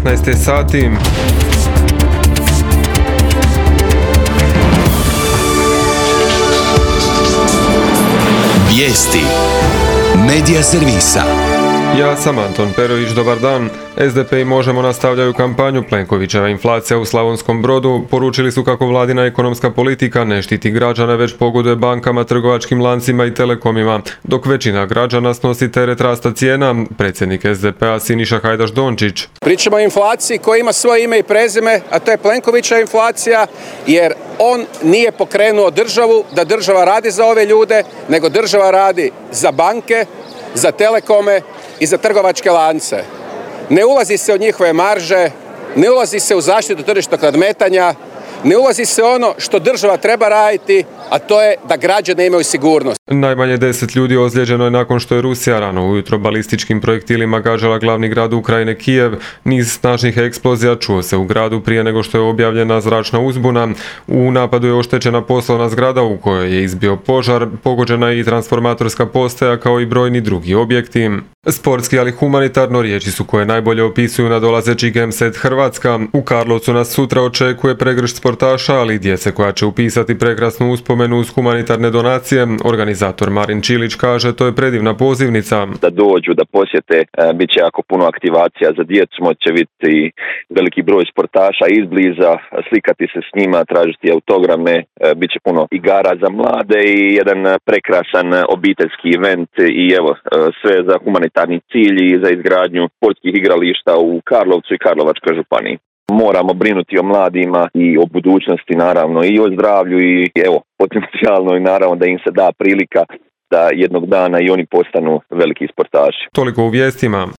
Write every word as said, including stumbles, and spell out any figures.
devetnaest sati. Vijesti Medija servisa. Ja sam Anton Perović, dobar dan. es de pe i Možemo nastavljaju kampanju. Plenkovićeva inflacija u Slavonskom Brodu. Poručili su kako vladina ekonomska politika ne štiti građane, već pogoduje bankama, trgovačkim lancima i telekomima, dok većina građana snosi teret rasta cijena. Predsjednik es de pe-a Siniša Hajdaš Dončić. Pričamo o inflaciji koja ima svoje ime i prezime, a to je Plenkovićeva inflacija, jer on nije pokrenuo državu da država radi za ove ljude, nego država radi za banke, za telekome i za trgovačke lance. Ne ulazi se u njihove marže, ne ulazi se u zaštitu tržišnog nadmetanja, ne ulazi se ono što država treba raditi, a to je da građani imaju sigurnost. Najmanje deset ljudi ozlijeđeno je nakon što je Rusija rano ujutro balističkim projektilima gađala glavni grad Ukrajine Kijev. Niz snažnih eksplozija čuo se u gradu prije nego što je objavljena zračna uzbuna. U napadu je oštećena poslovna zgrada u kojoj je izbio požar, pogođena je i transformatorska postaja kao i brojni drugi objekti. Sportski, ali humanitarno, riječi su koje najbolje opisuju nadolazeći Gemset Hrvatska. U Karlovcu nas sutra očekuje pregršt sportaša, ali i djece koja će upisati prekrasnu uspomenu uz humanitarne donacije. Organizator Marin Čilić kaže, to je predivna pozivnica. Da dođu, da posjete, bit će jako puno aktivacija za djecu, moće biti veliki broj sportaša izbliza, slikati se s njima, tražiti autograme, bit će puno igara za mlade i jedan prekrasan obiteljski event i evo, sve za humanitarni cilj i za izgradnju sportskih igrališta u Karlovcu i Karlovačkoj županiji. Moramo brinuti o mladima i o budućnosti, naravno, i o zdravlju i evo, potencijalno i naravno da im se da prilika da jednog dana i oni postanu veliki sportaši. Toliko u vijestima.